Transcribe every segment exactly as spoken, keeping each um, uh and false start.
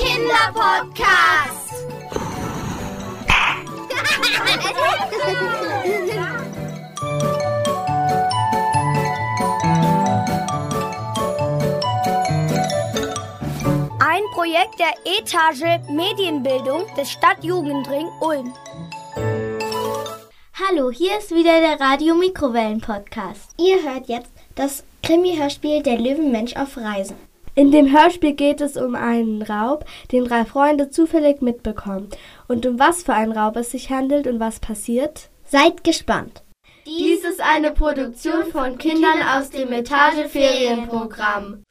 Kinderpodcast. Ein Projekt der Etage Medienbildung des Stadtjugendring Ulm. Hallo, hier ist wieder der Radio-Mikrowellen-Podcast. Ihr hört jetzt das Krimi-Hörspiel Der Löwenmensch auf Reisen. In dem Hörspiel geht es um einen Raub, den drei Freunde zufällig mitbekommen. Und um was für einen Raub es sich handelt und was passiert? Seid gespannt. Dies ist eine Produktion von Kindern aus dem Etage-Ferienprogramm.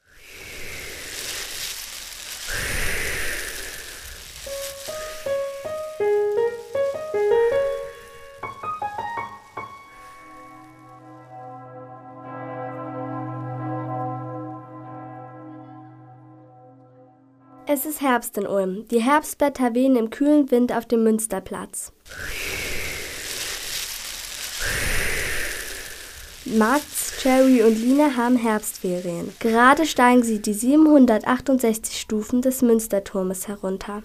Es ist Herbst in Ulm. Die Herbstblätter wehen im kühlen Wind auf dem Münsterplatz. Max, Jerry und Lina haben Herbstferien. Gerade steigen sie die siebenhundertachtundsechzig Stufen des Münsterturmes herunter.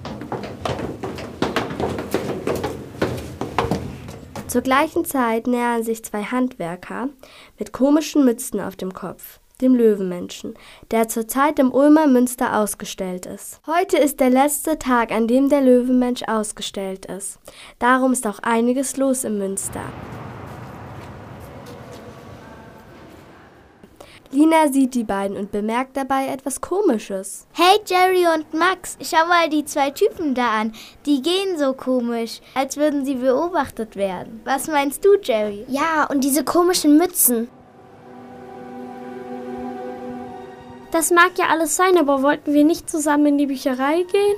Zur gleichen Zeit nähern sich zwei Handwerker mit komischen Mützen auf dem Kopf, dem Löwenmenschen, der zurzeit im Ulmer Münster ausgestellt ist. Heute ist der letzte Tag, an dem der Löwenmensch ausgestellt ist. Darum ist auch einiges los im Münster. Lina sieht die beiden und bemerkt dabei etwas Komisches. Hey Jerry und Max, schau mal die zwei Typen da an. Die gehen so komisch, als würden sie beobachtet werden. Was meinst du, Jerry? Ja, und diese komischen Mützen. Das mag ja alles sein, aber wollten wir nicht zusammen in die Bücherei gehen?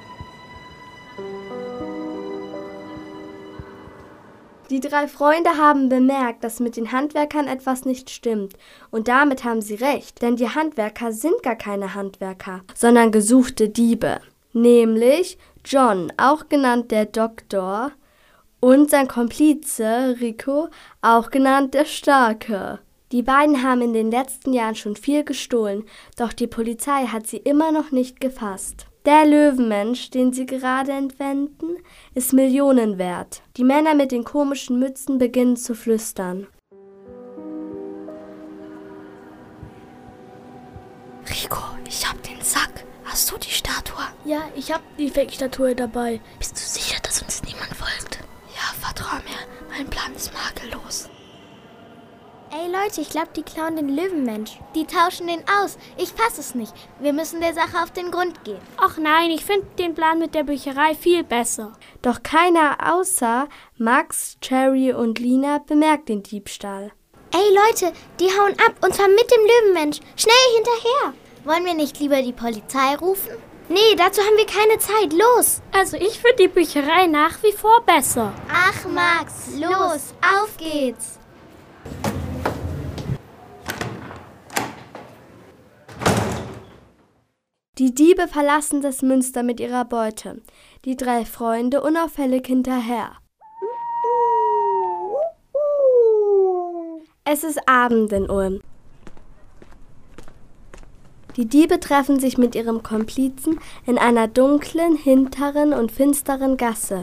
Die drei Freunde haben bemerkt, dass mit den Handwerkern etwas nicht stimmt. Und damit haben sie recht, denn die Handwerker sind gar keine Handwerker, sondern gesuchte Diebe. Nämlich John, auch genannt der Doktor, und sein Komplize Rico, auch genannt der Starke. Die beiden haben in den letzten Jahren schon viel gestohlen, doch die Polizei hat sie immer noch nicht gefasst. Der Löwenmensch, den sie gerade entwenden, ist Millionen wert. Die Männer mit den komischen Mützen beginnen zu flüstern. Rico, ich hab den Sack. Hast du die Statue? Ja, ich hab die Fake-Statue dabei. Bist du sicher, dass uns niemand folgt? Ja, vertrau mir. Mein Plan ist makellos. Ey Leute, ich glaube, die klauen den Löwenmensch. Die tauschen den aus. Ich fass es nicht. Wir müssen der Sache auf den Grund gehen. Ach nein, ich finde den Plan mit der Bücherei viel besser. Doch keiner außer Max, Jerry und Lina bemerkt den Diebstahl. Ey Leute, die hauen ab und zwar mit dem Löwenmensch. Schnell hinterher. Wollen wir nicht lieber die Polizei rufen? Nee, dazu haben wir keine Zeit. Los! Also ich finde die Bücherei nach wie vor besser. Ach Max, los, auf geht's. Die Diebe verlassen das Münster mit ihrer Beute, die drei Freunde unauffällig hinterher. Es ist Abend in Ulm. Die Diebe treffen sich mit ihrem Komplizen in einer dunklen, hinteren und finsteren Gasse.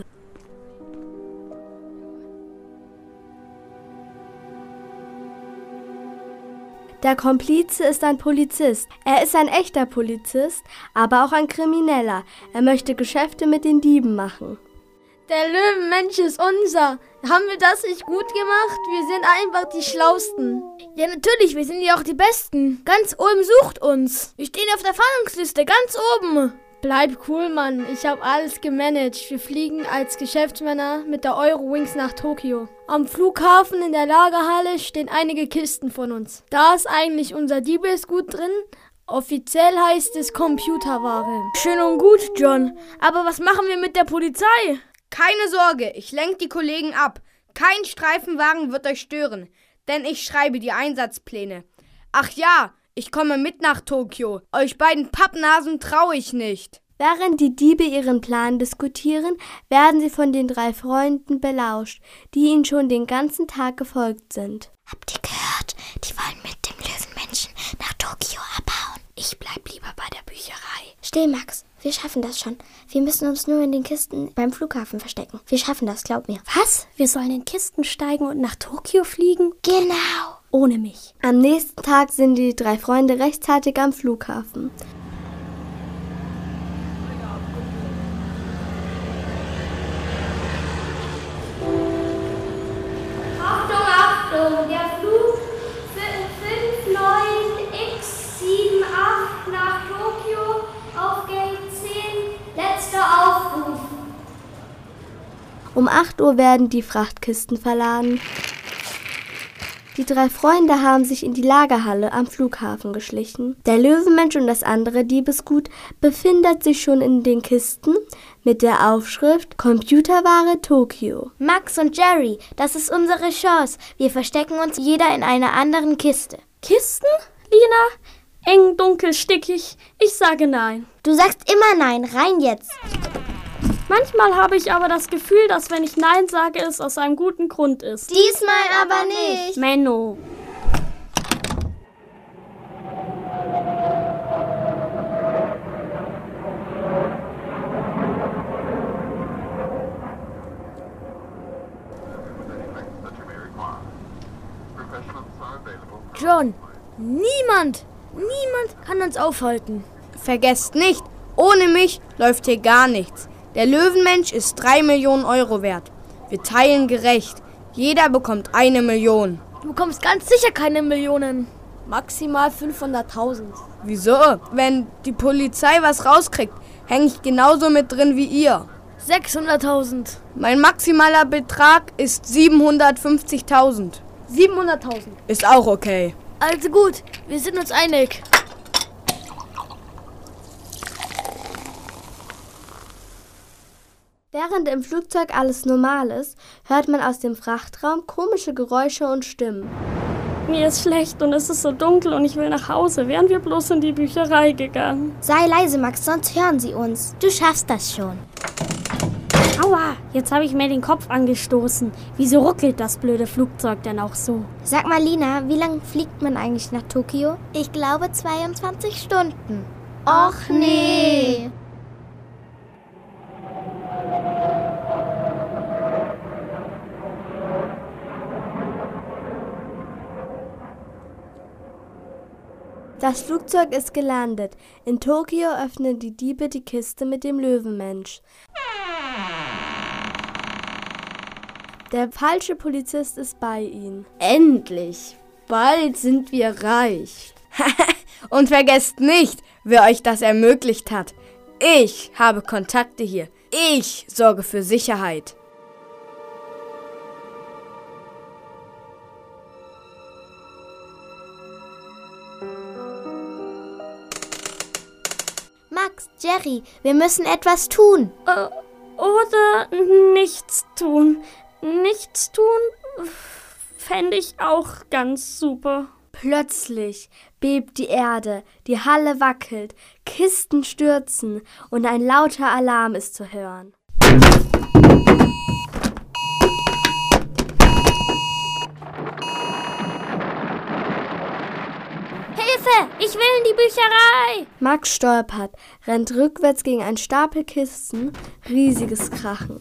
Der Komplize ist ein Polizist. Er ist ein echter Polizist, aber auch ein Krimineller. Er möchte Geschäfte mit den Dieben machen. Der Löwenmensch ist unser. Haben wir das nicht gut gemacht? Wir sind einfach die Schlausten. Ja, natürlich, wir sind ja auch die Besten. Ganz Ulm sucht uns. Wir stehen auf der Fahndungsliste, ganz oben. Bleib cool, Mann. Ich habe alles gemanagt. Wir fliegen als Geschäftsmänner mit der Eurowings nach Tokio. Am Flughafen in der Lagerhalle stehen einige Kisten von uns. Da ist eigentlich unser Diebesgut drin. Offiziell heißt es Computerware. Schön und gut, John. Aber was machen wir mit der Polizei? Keine Sorge, ich lenke die Kollegen ab. Kein Streifenwagen wird euch stören, denn ich schreibe die Einsatzpläne. Ach ja, ich komme mit nach Tokio. Euch beiden Pappnasen traue ich nicht. Während die Diebe ihren Plan diskutieren, werden sie von den drei Freunden belauscht, die ihnen schon den ganzen Tag gefolgt sind. Habt ihr gehört? Die wollen mit dem Löwenmenschen nach Tokio abhauen. Ich bleib lieber bei der Bücherei. Still, Max. Wir schaffen das schon. Wir müssen uns nur in den Kisten beim Flughafen verstecken. Wir schaffen das, glaub mir. Was? Wir sollen in Kisten steigen und nach Tokio fliegen? Genau. Ohne mich. Am nächsten Tag sind die drei Freunde rechtzeitig am Flughafen. Achtung, Achtung, der Flug fünf neun x sieben acht nach Tokio auf Gate zehn, letzter Aufruf. Um acht Uhr werden die Frachtkisten verladen. Die drei Freunde haben sich in die Lagerhalle am Flughafen geschlichen. Der Löwenmensch und das andere Diebesgut befindet sich schon in den Kisten mit der Aufschrift Computerware Tokio. Max und Jerry, das ist unsere Chance. Wir verstecken uns jeder in einer anderen Kiste. Kisten? Lina? Eng, dunkel, stickig. Ich sage nein. Du sagst immer nein, rein jetzt. Manchmal habe ich aber das Gefühl, dass wenn ich nein sage, es aus einem guten Grund ist. Diesmal aber nicht. Menno. John, niemand, niemand kann uns aufhalten. Vergesst nicht, ohne mich läuft hier gar nichts. Der Löwenmensch ist drei Millionen Euro wert. Wir teilen gerecht. Jeder bekommt eine Million. Du bekommst ganz sicher keine Millionen. Maximal fünfhunderttausend. Wieso? Wenn die Polizei was rauskriegt, hänge ich genauso mit drin wie ihr. sechshunderttausend. Mein maximaler Betrag ist siebenhundertfünfzigtausend. siebenhunderttausend. Ist auch okay. Also gut, wir sind uns einig. Während im Flugzeug alles normal ist, hört man aus dem Frachtraum komische Geräusche und Stimmen. Mir ist schlecht und es ist so dunkel und ich will nach Hause. Wären wir bloß in die Bücherei gegangen. Sei leise, Max, sonst hören sie uns. Du schaffst das schon. Aua, jetzt habe ich mir den Kopf angestoßen. Wieso ruckelt das blöde Flugzeug denn auch so? Sag mal, Lina, wie lange fliegt man eigentlich nach Tokio? Ich glaube zweiundzwanzig Stunden. Och nee. Das Flugzeug ist gelandet. In Tokio öffnen die Diebe die Kiste mit dem Löwenmensch. Der falsche Polizist ist bei ihnen. Endlich! Bald sind wir reich. Und vergesst nicht, wer euch das ermöglicht hat. Ich habe Kontakte hier. Ich sorge für Sicherheit. Max, Jerry, wir müssen etwas tun. Äh, oder nichts tun. Nichts tun fände ich auch ganz super. Plötzlich bebt die Erde, die Halle wackelt, Kisten stürzen und ein lauter Alarm ist zu hören. Hilfe! Ich will in die Bücherei! Max stolpert, rennt rückwärts gegen einen Stapel Kisten, riesiges Krachen.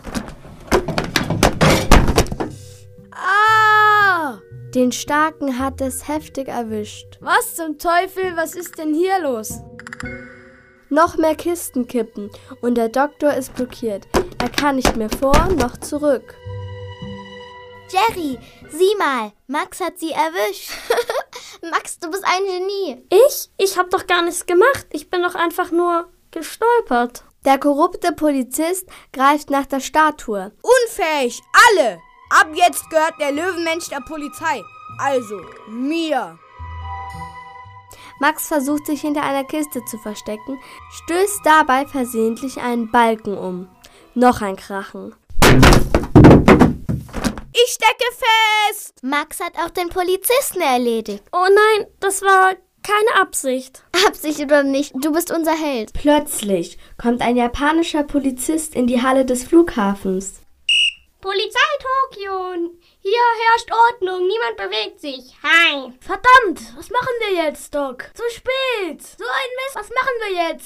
Ah! Den Starken hat es heftig erwischt. Was zum Teufel, was ist denn hier los? Noch mehr Kisten kippen und der Doktor ist blockiert. Er kann nicht mehr vor noch zurück. Jerry, sieh mal, Max hat sie erwischt. Max, du bist ein Genie. Ich? Ich hab doch gar nichts gemacht. Ich bin doch einfach nur gestolpert. Der korrupte Polizist greift nach der Statue. Unfähig, alle! Ab jetzt gehört der Löwenmensch der Polizei. Also, mir. Max versucht sich hinter einer Kiste zu verstecken, stößt dabei versehentlich einen Balken um. Noch ein Krachen. Ich stecke fest! Max hat auch den Polizisten erledigt. Oh nein, das war keine Absicht. Absicht oder nicht, du bist unser Held. Plötzlich kommt ein japanischer Polizist in die Halle des Flughafens. Polizei Tokio, hier herrscht Ordnung, niemand bewegt sich. Hi. Verdammt, was machen wir jetzt, Doc? Zu spät. So ein Mist, was machen wir jetzt?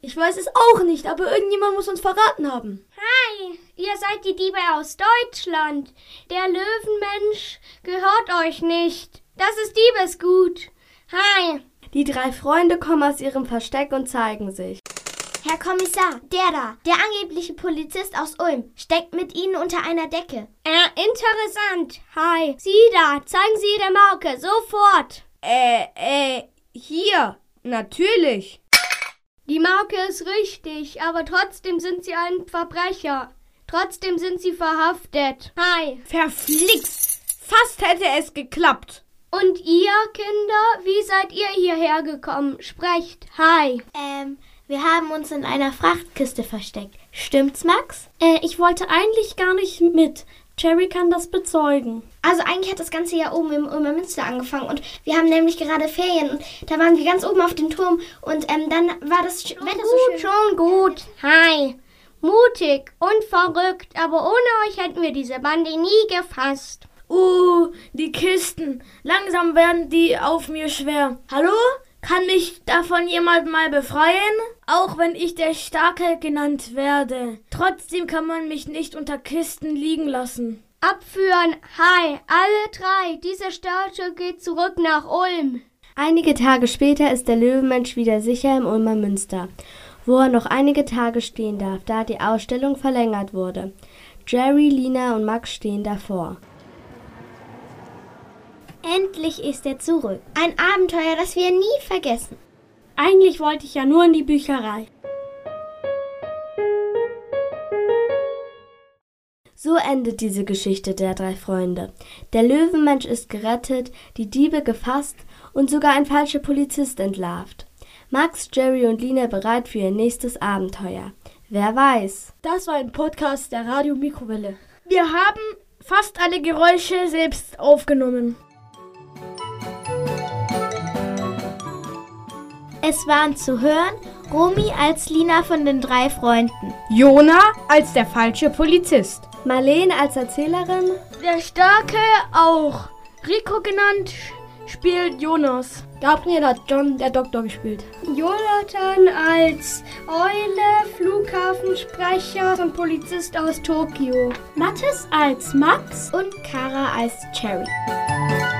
Ich weiß es auch nicht, aber irgendjemand muss uns verraten haben. Hi, ihr seid die Diebe aus Deutschland. Der Löwenmensch gehört euch nicht. Das ist Diebesgut. Hi. Die drei Freunde kommen aus ihrem Versteck und zeigen sich. Herr Kommissar, der da, der angebliche Polizist aus Ulm, steckt mit Ihnen unter einer Decke. Äh, interessant. Hi. Sie da, zeigen Sie Ihre Mauke, sofort. Äh, äh, hier. Natürlich. Die Mauke ist richtig, aber trotzdem sind Sie ein Verbrecher. Trotzdem sind Sie verhaftet. Hi. Verflixt. Fast hätte es geklappt. Und ihr, Kinder, wie seid ihr hierher gekommen? Sprecht. Hi. Ähm, wir haben uns in einer Frachtkiste versteckt. Stimmt's, Max? Äh, ich wollte eigentlich gar nicht mit. Jerry kann das bezeugen. Also eigentlich hat das Ganze ja oben im Ulmer Münster angefangen und wir haben nämlich gerade Ferien und da waren wir ganz oben auf dem Turm und ähm, dann war das Wetter so schön. Schon gut. Hi. Mutig und verrückt, aber ohne euch hätten wir diese Bande nie gefasst. Uh, die Kisten. Langsam werden die auf mir schwer. Hallo? Kann mich davon jemand mal befreien? Auch wenn ich der Starke genannt werde. Trotzdem kann man mich nicht unter Kisten liegen lassen. Abführen. Hi, alle drei. Diese Statue geht zurück nach Ulm. Einige Tage später ist der Löwenmensch wieder sicher im Ulmer Münster, wo er noch einige Tage stehen darf, da die Ausstellung verlängert wurde. Jerry, Lina und Max stehen davor. Endlich ist er zurück. Ein Abenteuer, das wir nie vergessen. Eigentlich wollte ich ja nur in die Bücherei. So endet diese Geschichte der drei Freunde. Der Löwenmensch ist gerettet, die Diebe gefasst und sogar ein falscher Polizist entlarvt. Max, Jerry und Lina bereit für ihr nächstes Abenteuer. Wer weiß? Das war ein Podcast der Radio Mikrowelle. Wir haben fast alle Geräusche selbst aufgenommen. Es waren zu hören Romy als Lina von den drei Freunden, Jona als der falsche Polizist, Marlene als Erzählerin, Der Starke auch. Rico genannt spielt Jonas. Gabriel hat John, der Doktor, gespielt. Jonathan als Eule, Flughafensprecher und Polizist aus Tokio. Mathis als Max und Kara als Cherry.